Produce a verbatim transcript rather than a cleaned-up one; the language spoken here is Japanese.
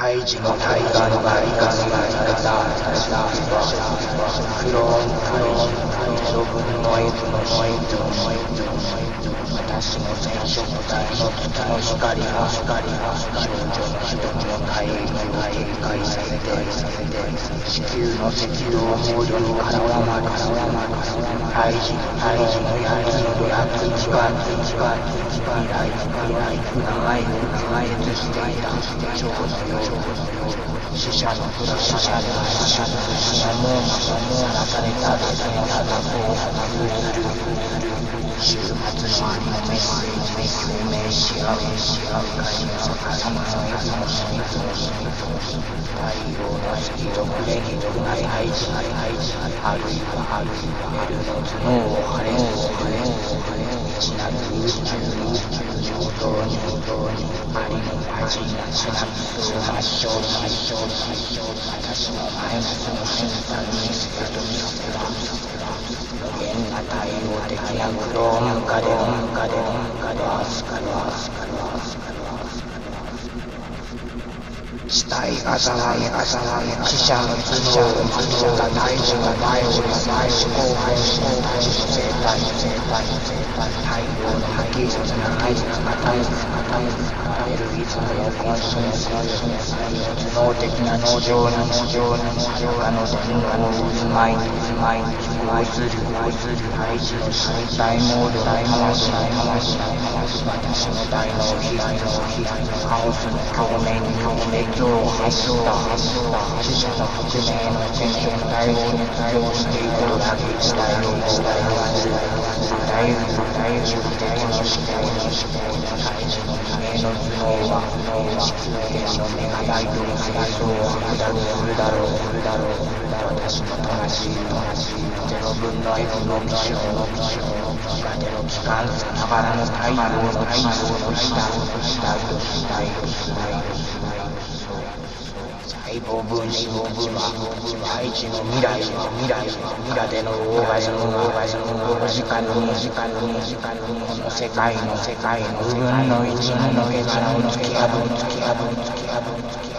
胎児の体がのがりがすがりがだクローン胎児ゼロ分のエイトのエイトのエイト私の染色体の月の光が光が少女の瞳の体液を警戒させて地球の赤道モードに絡まる胎児胎児の焼きの焼き一番一番未来未来長い長い映していた蝶のよう死者の死者の死者の死者のさらされたその砂漠を普及する終末のありのメッセージで共鳴し合う会の逆さまのエゾの死にと太陽の月と暮れにとない配置あるいはあるいはメルの頭脳を晴れ未知なる宇宙に平等にありの味なしなくそう発症発症私のマイナスの審査にスケートにさせた無限な対応的なクローン化で音化で音化でアスカルアスカルアスカル死体がざわめがざわめ死者の頭脳をまとった大樹が前を思考配信大樹生態生態生態太陽の無機質な技術が大切な大切なエネルギズムのコンセンサー頭脳的な地上に地上に地上の天下の渦巻いて渦巻いて愛する愛する愛する身体モード大回し大回し大回し私の大脳皮大脳皮カオスの表面に表面を発した死者の革命の戦争体を熱狂しているだけ時代を時代をするあらゆるあらゆる敵の思考の思考の胎児の人間の頭脳は地球圏のメガバイトの戦争を剥奪するだろうするだろう私の魂魂ゼロ分の F のミッションのミッションがゼロ機関さながらの太陽の太陽の時代時代時代時代細胞分子の分は大地の未来の未来の未来でのオーガズムオーガズムロジカルに時間に時間にこの世界の世界の分の一の結論突き破る突き破る突き破る